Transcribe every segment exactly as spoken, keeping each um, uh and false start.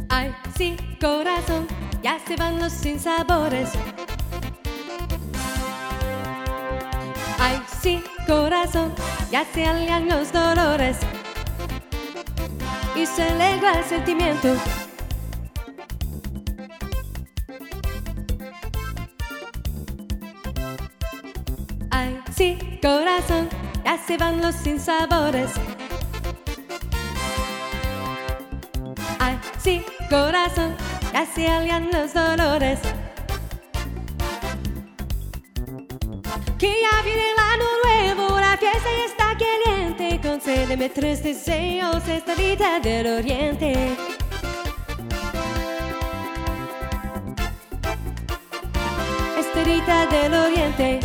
Ay, sí, corazón, ya se van los sinsabores. Ay, sí, corazón, ya se alivian los dolores y se alegra el sentimiento. Ay, sí, corazón, ya se van los sinsabores. Ay, sí, corazón, ya se alivian los dolores. Que ya viene el año nuevo, la fiesta ya está caliente. Concédeme tres deseos, estrellita del oriente. Estrellita del oriente.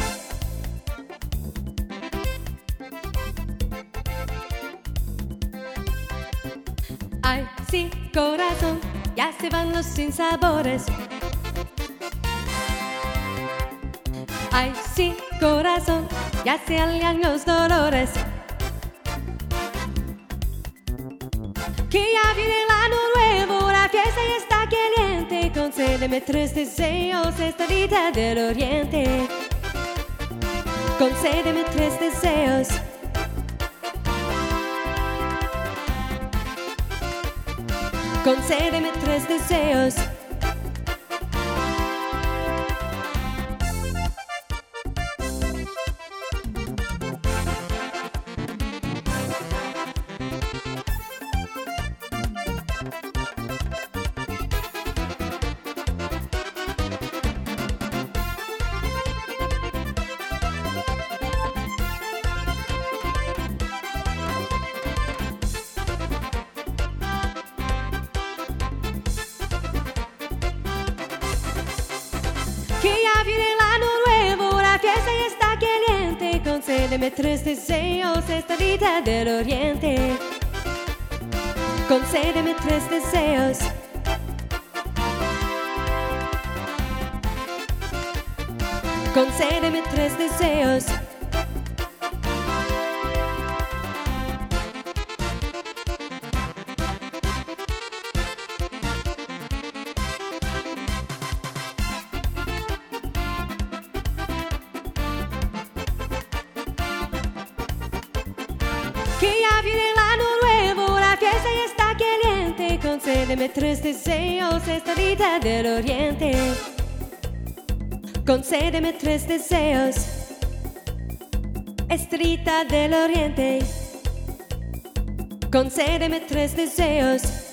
Ay, sí, corazón, ya se van los sinsabores. Ay, sí, corazón, ya se alivian los dolores. Que ya viene el año nuevo, la fiesta ya está caliente. Concédeme tres deseos, estrellita del oriente. Concédeme tres deseos. Concédeme tres deseos. Que ya viene el año nuevo, la fiesta ya está caliente. Concédeme tres deseos, estrellita del oriente. Concédeme tres deseos. Concédeme tres deseos. Que ya viene el año nuevo, la fiesta ya está caliente. Concédeme tres deseos, estrellita del oriente. Concédeme tres deseos, estrellita del oriente. Concédeme tres deseos.